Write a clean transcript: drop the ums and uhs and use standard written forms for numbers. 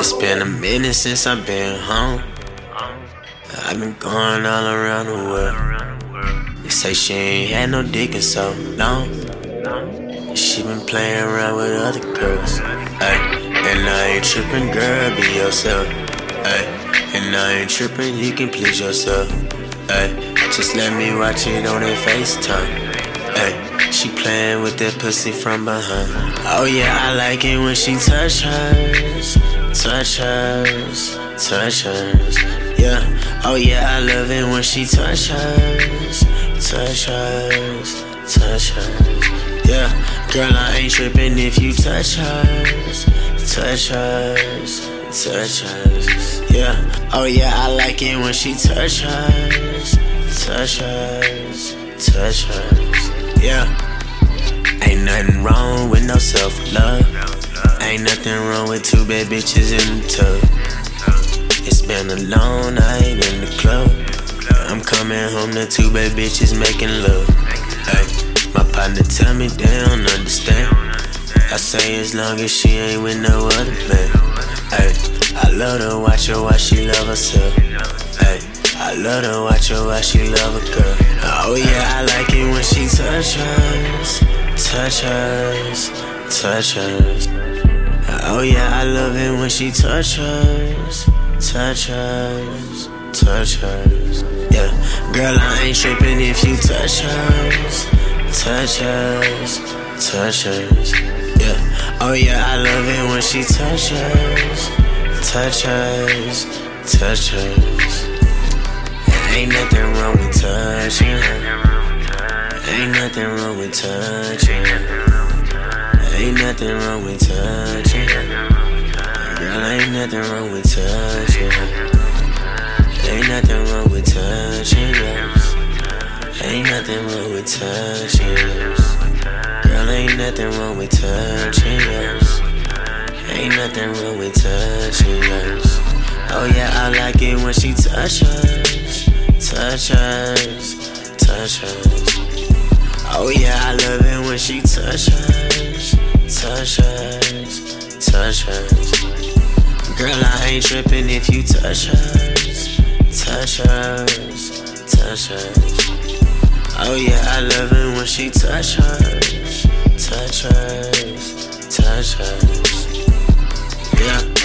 It's been a minute since I've been home. I've been going all around the world. They say she ain't had no dick in so long. She been playing around with other girls. Ay, and I ain't tripping, girl, be yourself. Ay, and I ain't tripping, you can please yourself. Ay, just let me watch it on that FaceTime. Ay, she playing with that pussy from behind. Oh yeah, I like it when she touch hers. Touch hers, touch hers, yeah. Oh yeah, I love it when she touch hers. Touch hers, touch hers, yeah. Girl, I ain't tripping if you touch hers. Touch hers, touch hers, yeah. Oh yeah, I like it when she touch hers. Touch hers, touch hers, yeah. Ain't nothing wrong with no self-love. Ain't nothing wrong with two bad bitches in the tub. It's been a long night in the club. I'm coming home to two bad bitches making love. Ay, my partner tell me they don't understand. I say as long as she ain't with no other man. Ay, I love to watch her while she love herself. Ay, I love to watch her while she love a girl. Oh yeah, I like it when she touch hers. Touch hers, touch hers. Oh yeah, I love it when she touch hers. Touch hers, touch hers, yeah. Girl, I ain't tripping if you touch hers. Touch hers, touch hers, yeah. Oh yeah, I love it when she touch hers. Touch hers, touch hers. Ain't nothing wrong with touching her. Ain't nothing wrong with touching her. Ain't nothing wrong with touching her. Girl, ain't nothing wrong with touching her. Ain't nothing wrong with touching yours. Ain't nothing wrong with touching yours. Girl, ain't nothing wrong with touching yours. Ain't nothing wrong with touching yours. Oh yeah, I like it when she touch hers. Touch hers, touch hers. Oh yeah, I love it when she touch hers. Touch hers, touch hers. Girl, I ain't tripping if you touch hers. Touch hers, touch hers. Oh yeah, I love it when she touch hers. Touch hers, touch hers, yeah.